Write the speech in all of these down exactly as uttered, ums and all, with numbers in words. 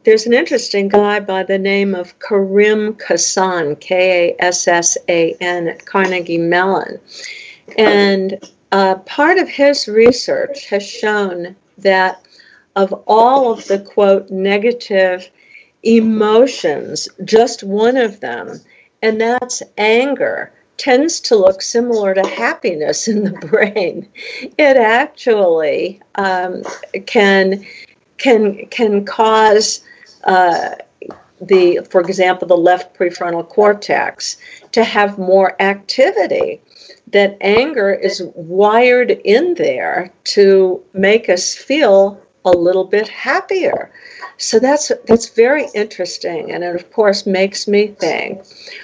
there's an interesting guy by the name of Karim Kassan, K A S S A N, at Carnegie Mellon. And uh, part of his research has shown that of all of the, quote, negative emotions, just one of them, and that's anger, tends to look similar to happiness in the brain. It actually um, can can can cause uh, the, for example, the left prefrontal cortex to have more activity. That anger is wired in there to make us feel a little bit happier. So that's that's very interesting, and it of course makes me think,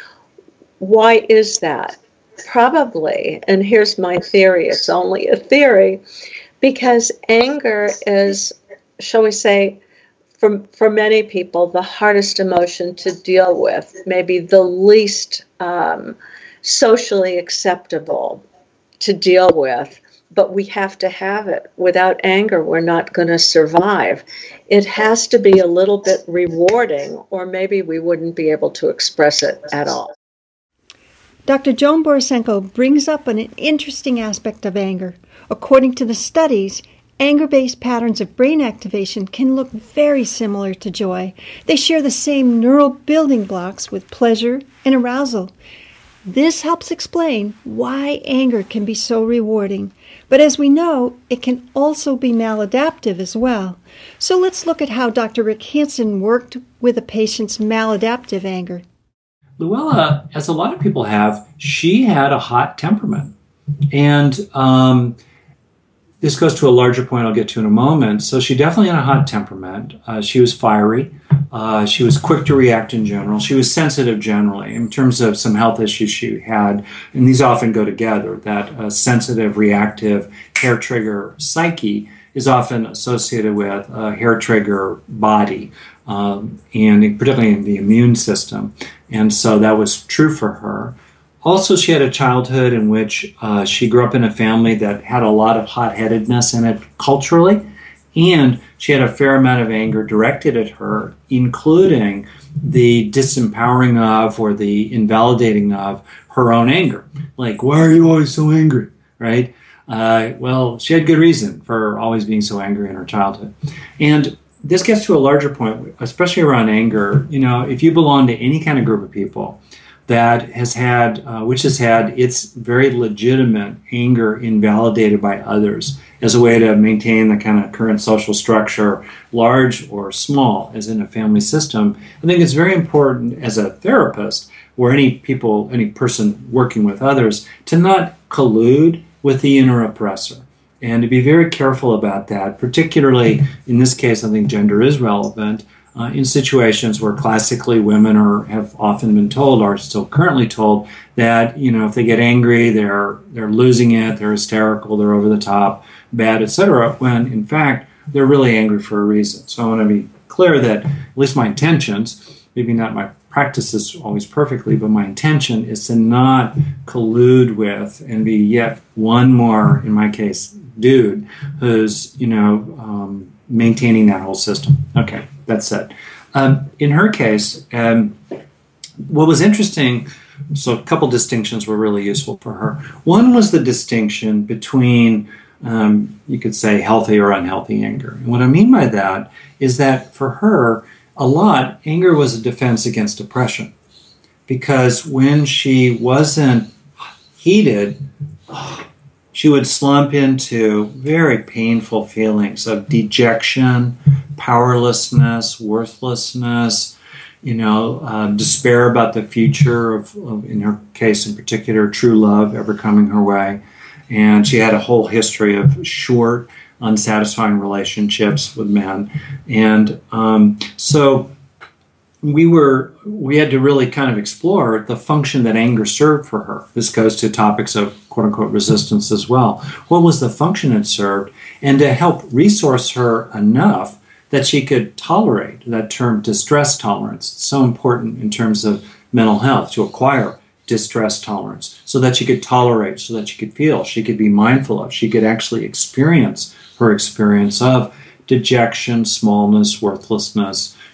why is that? Probably, and here's my theory, it's only a theory, because anger is, shall we say, for, for many people, the hardest emotion to deal with, maybe the least um, socially acceptable to deal with, but we have to have it. Without anger, we're not going to survive. It has to be a little bit rewarding, or maybe we wouldn't be able to express it at all. Doctor Joan Borysenko brings up an interesting aspect of anger. According to the studies, anger-based patterns of brain activation can look very similar to joy. They share the same neural building blocks with pleasure and arousal. This helps explain why anger can be so rewarding. But as we know, it can also be maladaptive as well. So let's look at how Doctor Rick Hanson worked with a patient's maladaptive anger. Luella, as a lot of people have, she had a hot temperament. And um, this goes to a larger point I'll get to in a moment. So she definitely had a hot temperament. Uh, she was fiery. Uh, she was quick to react in general. She was sensitive generally in terms of some health issues she had. And these often go together. That uh, sensitive, reactive, hair trigger psyche is often associated with a hair trigger body, um, and particularly in the immune system. And so that was true for her. Also, she had a childhood in which uh, she grew up in a family that had a lot of hot-headedness in it culturally, and she had a fair amount of anger directed at her, including the disempowering of or the invalidating of her own anger. Like, why are you always so angry, right? Uh, well, she had good reason for always being so angry in her childhood. And this gets to a larger point, especially around anger. You know, if you belong to any kind of group of people that has had, uh, which has had its very legitimate anger invalidated by others as a way to maintain the kind of current social structure, large or small, as in a family system, I think it's very important as a therapist or any people, any person working with others, to not collude with the inner oppressor. And to be very careful about that, particularly in this case, I think gender is relevant, uh, in situations where classically women are have often been told, are still currently told, that, you know, if they get angry, they're they're losing it, they're hysterical, they're over the top, bad, et cetera, when in fact they're really angry for a reason. So I want to be clear that at least my intentions, maybe not my practices always perfectly, but my intention is to not collude with and be yet one more, in my case, dude who's, you know, um, maintaining that whole system. Okay, that's it. Um, in her case, um, what was interesting, so a couple distinctions were really useful for her. One was the distinction between, um, you could say, healthy or unhealthy anger. And what I mean by that is that for her, a lot, anger was a defense against depression. Because when she wasn't heated, she would slump into very painful feelings of dejection, powerlessness, worthlessness, you know, uh, despair about the future of, of, in her case in particular, true love ever coming her way. And she had a whole history of short, unsatisfying relationships with men. And um, so we were, we had to really kind of explore the function that anger served for her. This goes to topics of quote-unquote resistance as well. What was the function it served? And to help resource her enough that she could tolerate that term distress tolerance. It's so important in terms of mental health to acquire distress tolerance so that she could tolerate, so that she could feel, she could be mindful of, she could actually experience her experience of dejection, smallness, worthlessness,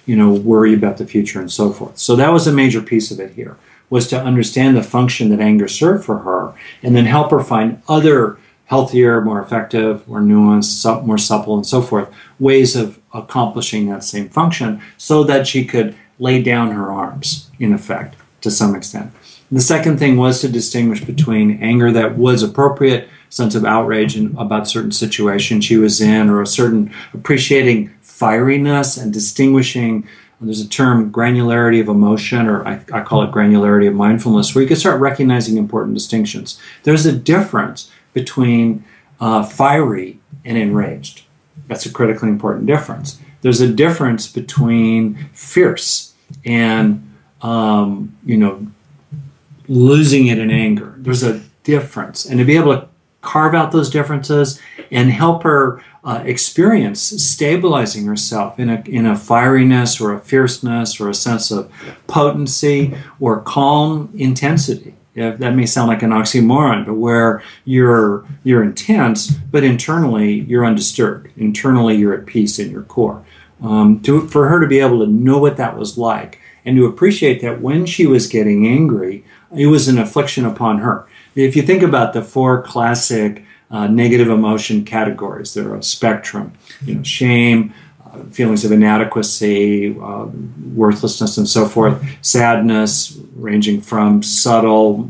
you know, worry about the future and so forth. So that was a major piece of it here, was to understand the function that anger served for her and then help her find other healthier, more effective, more nuanced, more supple, and so forth, ways of accomplishing that same function so that she could lay down her arms, in effect, to some extent. The second thing was to distinguish between anger that was appropriate, sense of outrage in, about certain situation she was in, or a certain appreciating fieriness and distinguishing. There's a term, granularity of emotion, or I, I call it granularity of mindfulness, where you can start recognizing important distinctions. There's a difference between uh, fiery and enraged. That's a critically important difference. There's a difference between fierce and, um, you know, losing it in anger. There's a difference. And to be able to carve out those differences and help her uh, experience stabilizing herself in a, in a fieriness or a fierceness or a sense of potency or calm intensity. Yeah, that may sound like an oxymoron, but where you're you're intense, but internally you're undisturbed. Internally you're at peace in your core. Um, to, for her to be able to know what that was like and to appreciate that when she was getting angry, it was an affliction upon her. If you think about the four classic uh, negative emotion categories, there are a spectrum, you know, shame, uh, feelings of inadequacy, uh, worthlessness, and so forth, sadness, ranging from subtle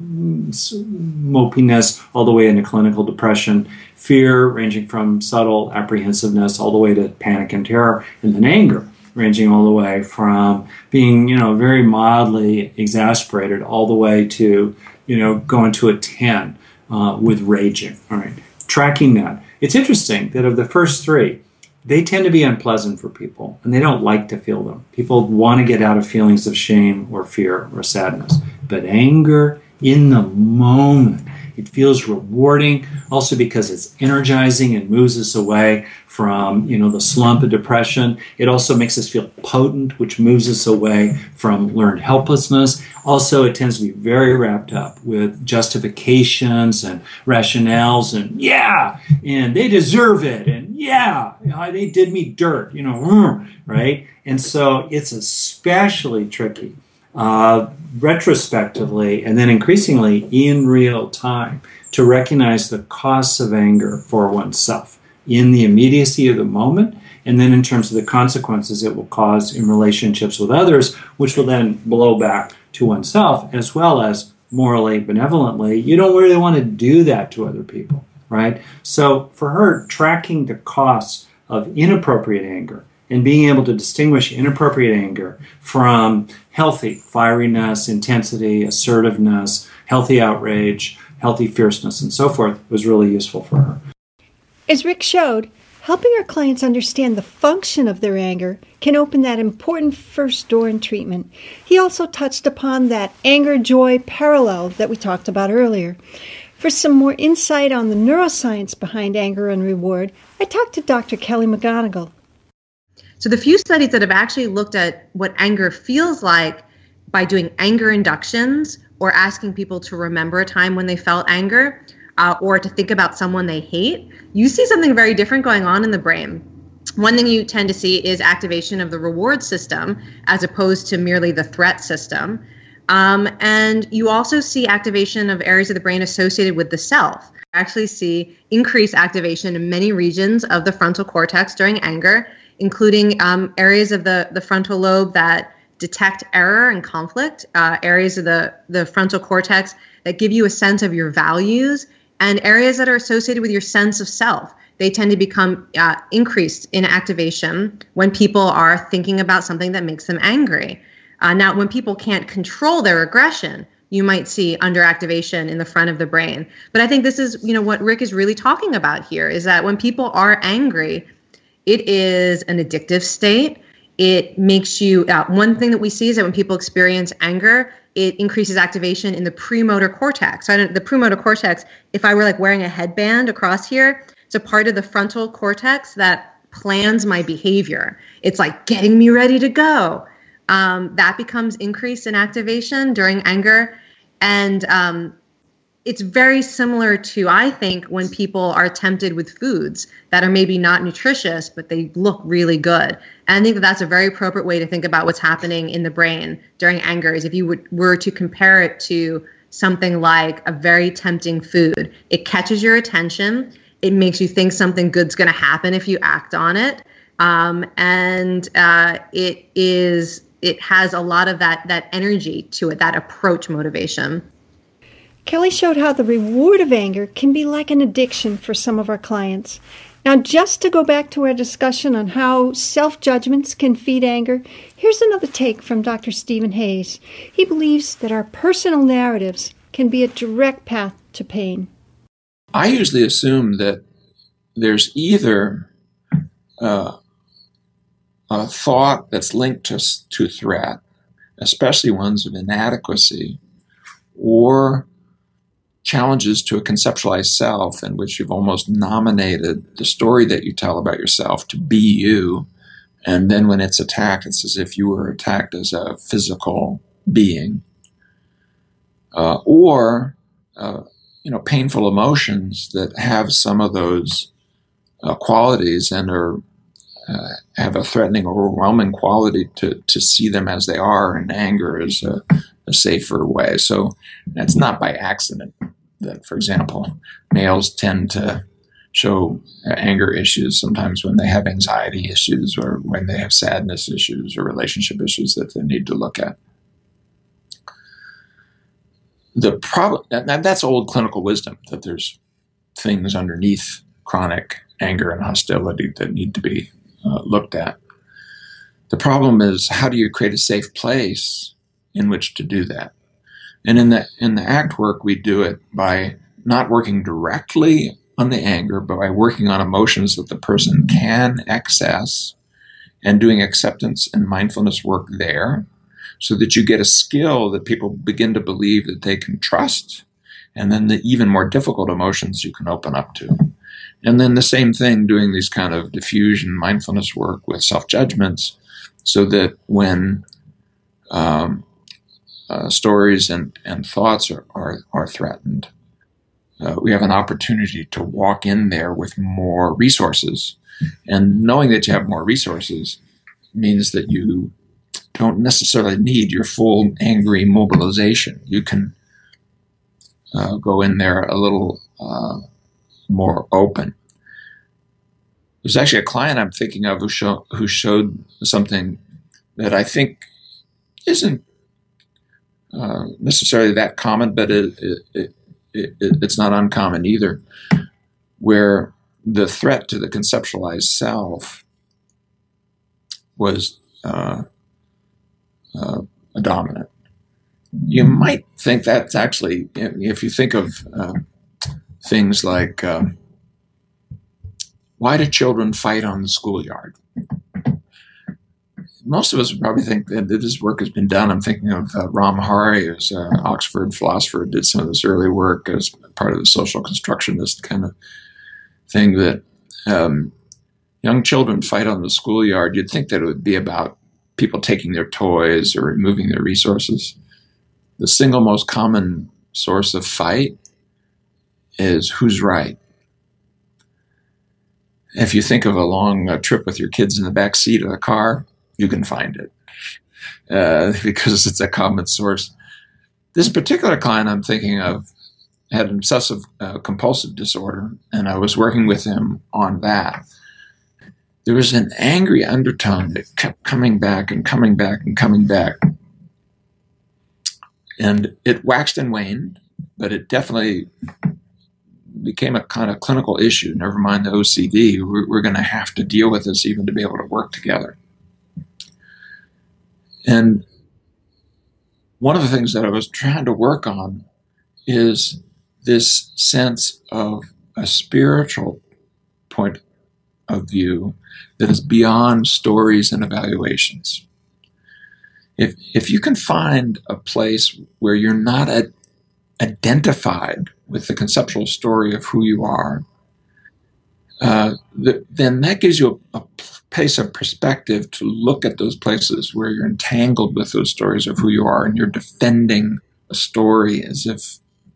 mopiness all the way into clinical depression, fear, ranging from subtle apprehensiveness all the way to panic and terror, and then anger, ranging all the way from being, you know, very mildly exasperated all the way to, you know, going to a ten uh, with raging. All right, tracking that. It's interesting that of the first three, they tend to be unpleasant for people, and they don't like to feel them. People want to get out of feelings of shame or fear or sadness. But anger, in the moment, it feels rewarding, also because it's energizing and moves us away from, you know, the slump of depression. It also makes us feel potent, which moves us away from learned helplessness. Also, it tends to be very wrapped up with justifications and rationales and, yeah, and they deserve it, and yeah, they did me dirt, you know, right? And so it's especially tricky uh, retrospectively and then increasingly in real time to recognize the costs of anger for oneself in the immediacy of the moment, and then in terms of the consequences it will cause in relationships with others, which will then blow back to oneself, as well as morally, benevolently. You don't really want to do that to other people, right? So for her, tracking the costs of inappropriate anger and being able to distinguish inappropriate anger from healthy fieriness, intensity, assertiveness, healthy outrage, healthy fierceness, and so forth was really useful for her. As Rick showed, helping our clients understand the function of their anger can open that important first door in treatment. He also touched upon that anger-joy parallel that we talked about earlier. For some more insight on the neuroscience behind anger and reward, I talked to Doctor Kelly McGonigal. So the few studies that have actually looked at what anger feels like by doing anger inductions or asking people to remember a time when they felt anger, Uh, or to think about someone they hate, you see something very different going on in the brain. One thing you tend to see is activation of the reward system as opposed to merely the threat system. Um, and you also see activation of areas of the brain associated with the self. You actually see increased activation in many regions of the frontal cortex during anger, including um, areas of the, the frontal lobe that detect error and conflict, uh, areas of the, the frontal cortex that give you a sense of your values, and areas that are associated with your sense of self. They tend to become uh, increased in activation when people are thinking about something that makes them angry. Uh, now, when people can't control their aggression, you might see underactivation in the front of the brain. But I think this is, you know, what Rick is really talking about here, is that when people are angry, it is an addictive state. It makes you, uh, one thing that we see is that when people experience anger, it increases activation in the premotor cortex. So I don't, the premotor cortex, if I were like wearing a headband across here, it's a part of the frontal cortex that plans my behavior. It's like getting me ready to go. Um, that becomes increased in activation during anger. And um, it's very similar to, I think, when people are tempted with foods that are maybe not nutritious, but they look really good. And I think that that's a very appropriate way to think about what's happening in the brain during anger, is if you would, were to compare it to something like a very tempting food. It catches your attention. It makes you think something good's going to happen if you act on it. Um, and uh, it is it has a lot of that that energy to it, that approach motivation. Kelly showed how the reward of anger can be like an addiction for some of our clients. Now, just to go back to our discussion on how self-judgments can feed anger, here's another take from Doctor Stephen Hayes. He believes that our personal narratives can be a direct path to pain. I usually assume that there's either uh, a thought that's linked to, to threat, especially ones of inadequacy, or challenges to a conceptualized self in which you've almost nominated the story that you tell about yourself to be you. And then when it's attacked, it's as if you were attacked as a physical being. Uh, or, uh, you know, painful emotions that have some of those uh, qualities and are uh, have a threatening or overwhelming quality to, to see them as they are, and anger is a, a safer way. So that's not by accident that, for example, males tend to show anger issues sometimes when they have anxiety issues or when they have sadness issues or relationship issues that they need to look at. The problem, that, that's old clinical wisdom, that there's things underneath chronic anger and hostility that need to be uh, looked at. The problem is, how do you create a safe place in which to do that? And in the in the ACT work, we do it by not working directly on the anger, but by working on emotions that the person can access and doing acceptance and mindfulness work there, so that you get a skill that people begin to believe that they can trust, and then the even more difficult emotions you can open up to. And then the same thing, doing these kind of diffusion mindfulness work with self-judgments, so that when um, uh, stories and, and thoughts are, are, are threatened, uh, we have an opportunity to walk in there with more resources. And knowing that you have more resources means that you don't necessarily need your full angry mobilization. You can uh, go in there a little uh, more open. There's actually a client I'm thinking of who, show, who showed something that I think isn't uh, necessarily that common, but it, it, it, it, it's not uncommon either, where the threat to the conceptualized self was uh, uh, dominant. You might think that's actually, if you think of uh, things like, um, why do children fight on the schoolyard? Most of us would probably think that this work has been done. I'm thinking of uh, Ram Hari, who's an Oxford philosopher, did some of this early work as part of the social constructionist kind of thing, that um, young children fight on the schoolyard. You'd think that it would be about people taking their toys or removing their resources. The single most common source of fight is who's right. If you think of a long uh, trip with your kids in the back seat of the car, you can find it uh, because it's a common source. This particular client I'm thinking of had an obsessive uh, compulsive disorder, and I was working with him on that. There was an angry undertone that kept coming back and coming back and coming back. And it waxed and waned, but it definitely became a kind of clinical issue. Never mind the O C D. We're, we're going to have to deal with this even to be able to work together. And one of the things that I was trying to work on is this sense of a spiritual point of view that is beyond stories and evaluations. If if you can find a place where you're not a, identified with the conceptual story of who you are, uh, th- then that gives you a, a place of perspective to look at those places where you're entangled with those stories of who you are, and you're defending a story as if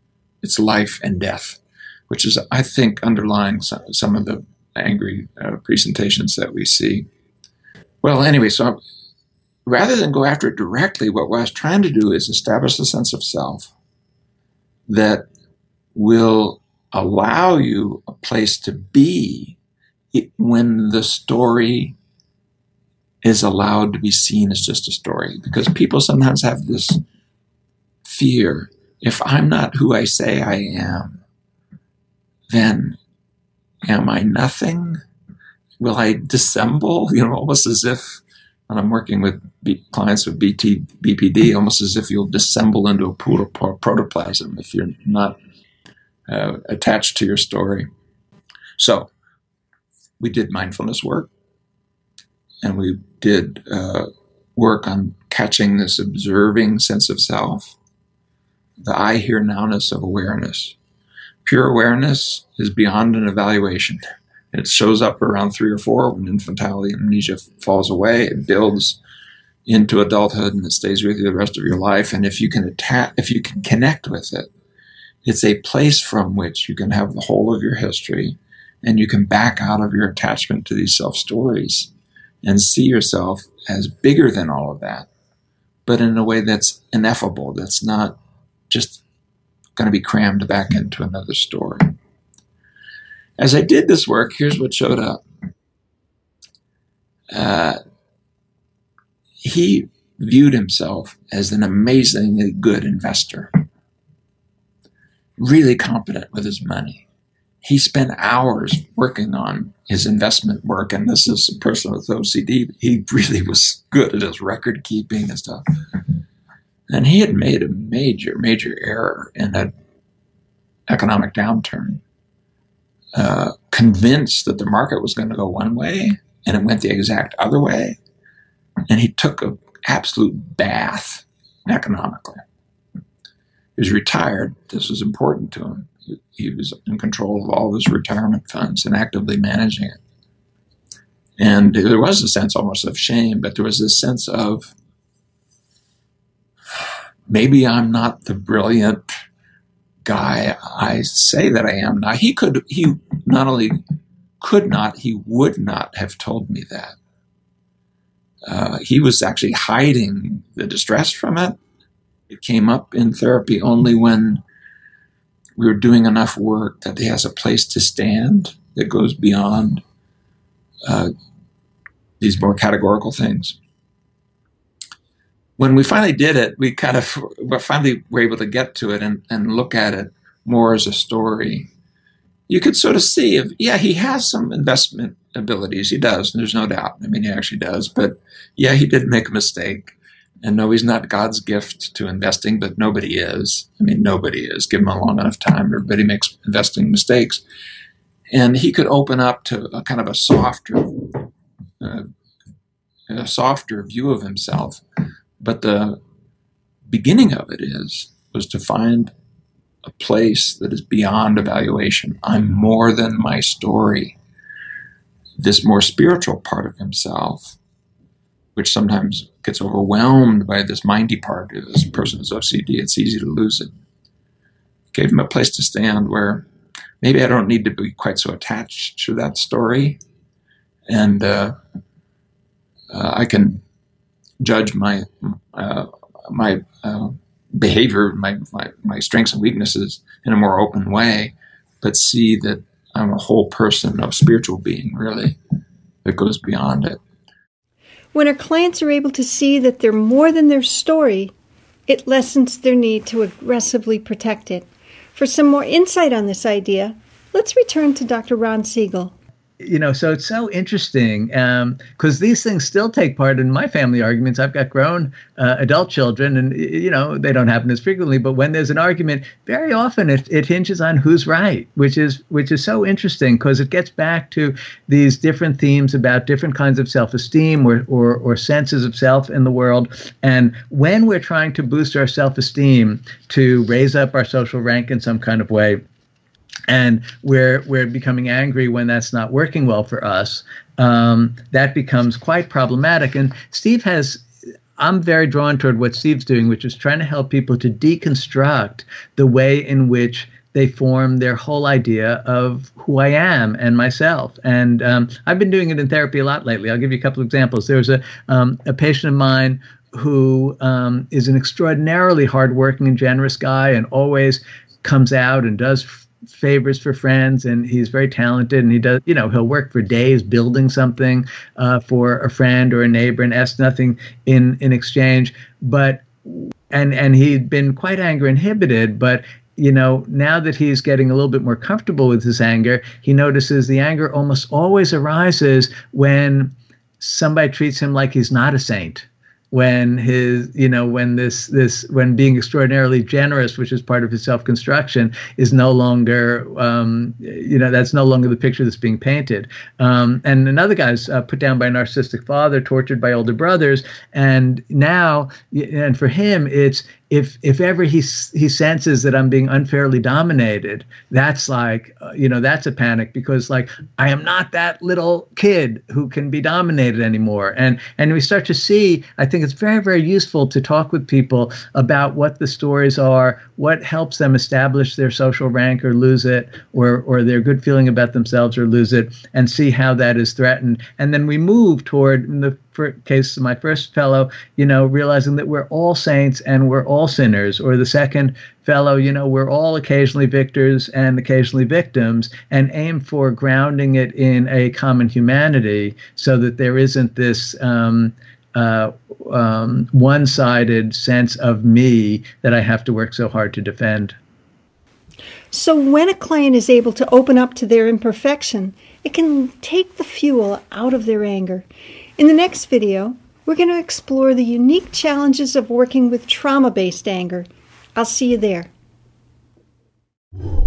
it's life and death, which is, I think, underlying some, some of the angry uh, presentations that we see. Well, anyway, so rather than go after it directly, what I was trying to do is establish a sense of self that will allow you a place to be when the story is allowed to be seen as just a story. Because people sometimes have this fear, if I'm not who I say I am, then am I nothing? Will I dissemble? You know, almost as if, when I'm working with B- clients with B T, B P D, almost as if you'll dissemble into a proto- protoplasm if you're not uh, attached to your story. So we did mindfulness work, and we did uh, work on catching this observing sense of self, the I, here, nowness of awareness. Pure awareness is beyond an evaluation. It shows up around three or four when infantile amnesia falls away. It builds into adulthood and it stays with you the rest of your life. And if you can attach, if you can connect with it, it's a place from which you can have the whole of your history, and you can back out of your attachment to these self-stories and see yourself as bigger than all of that, but in a way that's ineffable, that's not just going to be crammed back into another story. As I did this work, here's what showed up. Uh, he viewed himself as an amazingly good investor, really competent with his money. He spent hours working on his investment work, and this is a person with O C D. He really was good at his record keeping and stuff. And he had made a major, major error in an economic downturn, uh, convinced that the market was going to go one way, and it went the exact other way. And he took an absolute bath economically. He was retired. This was important to him. He, he was in control of all of his retirement funds and actively managing it. And there was a sense almost of shame, but there was this sense of, maybe I'm not the brilliant guy I say that I am. Now, he could, he not only could not, he would not have told me that. Uh, he was actually hiding the distress from it. It came up in therapy only when we were doing enough work that he has a place to stand that goes beyond uh, these more categorical things. When we finally did it, we kind of we finally were able to get to it and, and look at it more as a story. You could sort of see, if yeah, he has some investment abilities. He does, there's no doubt. I mean, he actually does. But yeah, he did make a mistake. And no, he's not God's gift to investing, but nobody is. I mean, nobody is. Give him a long enough time, everybody makes investing mistakes. And he could open up to a kind of a softer, uh, a softer view of himself. But the beginning of it is, was to find a place that is beyond evaluation. I'm more than my story. This more spiritual part of himself, which sometimes gets overwhelmed by this mindy part of this person's O C D, it's easy to lose it. Gave him a place to stand where maybe I don't need to be quite so attached to that story. And uh, uh, I can judge my uh, my uh, behavior, my, my my strengths and weaknesses in a more open way, but see that I'm a whole person, a spiritual being, really, that goes beyond it. When our clients are able to see that they're more than their story, it lessens their need to aggressively protect it. For some more insight on this idea, let's return to Doctor Ron Siegel. You know, so it's so interesting because um, these things still take part in my family arguments. I've got grown uh, adult children, and, you know, they don't happen as frequently. But when there's an argument, very often it, it hinges on who's right, which is which is so interesting because it gets back to these different themes about different kinds of self-esteem or, or, or senses of self in the world. And when we're trying to boost our self-esteem to raise up our social rank in some kind of way, and we're we're becoming angry when that's not working well for us, um, that becomes quite problematic. And Steve has, I'm very drawn toward what Steve's doing, which is trying to help people to deconstruct the way in which they form their whole idea of who I am and myself. And um, I've been doing it in therapy a lot lately. I'll give you a couple of examples. There's a, um, a patient of mine who um, is an extraordinarily hardworking and generous guy and always comes out and does f- favors for friends, and he's very talented, and he does, you know, he'll work for days building something uh, for a friend or a neighbor and ask nothing in, in exchange. But, and, and he'd been quite anger inhibited, but you know, now that he's getting a little bit more comfortable with his anger, he notices the anger almost always arises when somebody treats him like he's not a saint. When his, you know, when this, this, when being extraordinarily generous, which is part of his self-construction, is no longer, um, you know, that's no longer the picture that's being painted. Um, and another guy's uh, put down by a narcissistic father, tortured by older brothers, and now, and for him, it's if if ever he he senses that I'm being unfairly dominated, that's like, uh, you know, that's a panic, because like I am not that little kid who can be dominated anymore. And and we start to see, I think it's very, very useful to talk with people about what the stories are, what helps them establish their social rank or lose it, or or their good feeling about themselves or lose it, and see how that is threatened. And then we move toward, in the case of my first fellow, you know, realizing that we're all saints and we're all sinners, or the second fellow, you know, we're all occasionally victors and occasionally victims, and aim for grounding it in a common humanity so that there isn't this um, uh, um, one-sided sense of me that I have to work so hard to defend. So when a client is able to open up to their imperfection, it can take the fuel out of their anger. In the next video, we're going to explore the unique challenges of working with trauma-based anger. I'll see you there.